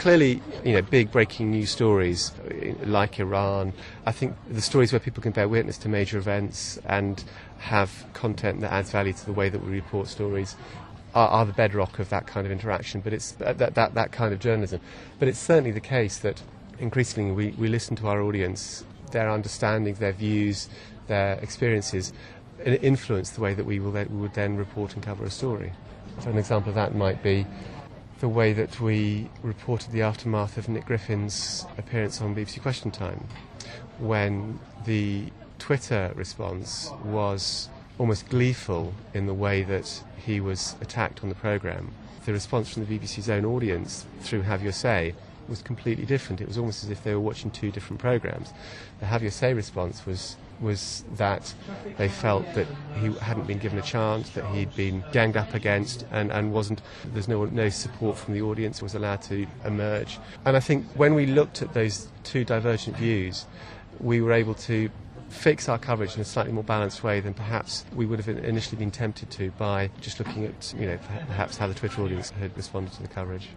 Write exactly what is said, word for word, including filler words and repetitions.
Clearly, you know, big breaking news stories like Iran, I think the stories where people can bear witness to major events and have content that adds value to the way that we report stories are, are the bedrock of that kind of interaction, but it's that, that, that kind of journalism. But it's certainly the case that increasingly we, we listen to our audience, their understandings, their views, their experiences influence the way that we will then, we would then report and cover a story. So an example of that might be the way that we reported the aftermath of Nick Griffin's appearance on B B C Question Time, when the Twitter response was almost gleeful in the way that he was attacked on the programme. The response from the B B C's own audience through Have Your Say was completely different. It was almost as if they were watching two different programmes. The Have Your Say response was was that they felt that he hadn't been given a chance, that he'd been ganged up against, and, and wasn't, there's no no support from the audience, was allowed to emerge. And I think when we looked at those two divergent views, we were able to fix our coverage in a slightly more balanced way than perhaps we would have initially been tempted to by just looking at, you know, perhaps how the Twitter audience had responded to the coverage.